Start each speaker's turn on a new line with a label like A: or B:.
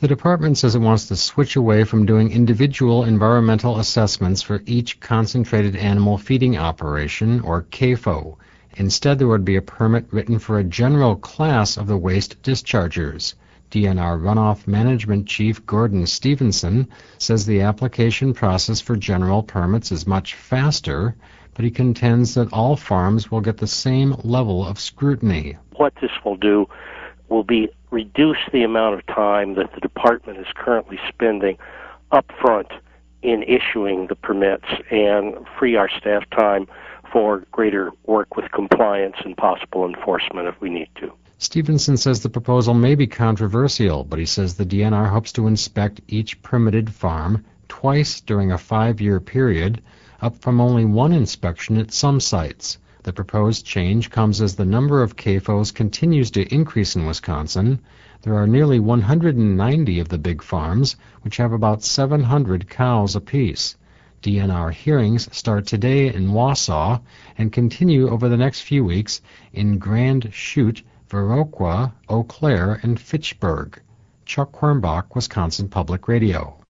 A: The department says it wants to switch away from doing individual environmental assessments for each concentrated animal feeding operation, or CAFO. Instead, there would be a permit written for a general class of the waste dischargers. DNR Runoff Management Chief Gordon Stevenson says the application process for general permits is much faster, but he contends that all farms will get the same level of scrutiny.
B: What this will do will be reduce the amount of time that the department is currently spending up front in issuing the permits and free our staff time for greater work with compliance and possible enforcement if we need to.
A: Stevenson says the proposal may be controversial, but he says the DNR hopes to inspect each permitted farm twice during a 5-year period, up from only one inspection at some sites. The proposed change comes as the number of CAFOs continues to increase in Wisconsin. There are nearly 190 of the big farms, which have about 700 cows apiece. DNR hearings start today in Wausau and continue over the next few weeks in Grand Chute, Viroqua, Eau Claire, and Fitchburg. Chuck Quirmbach, Wisconsin Public Radio.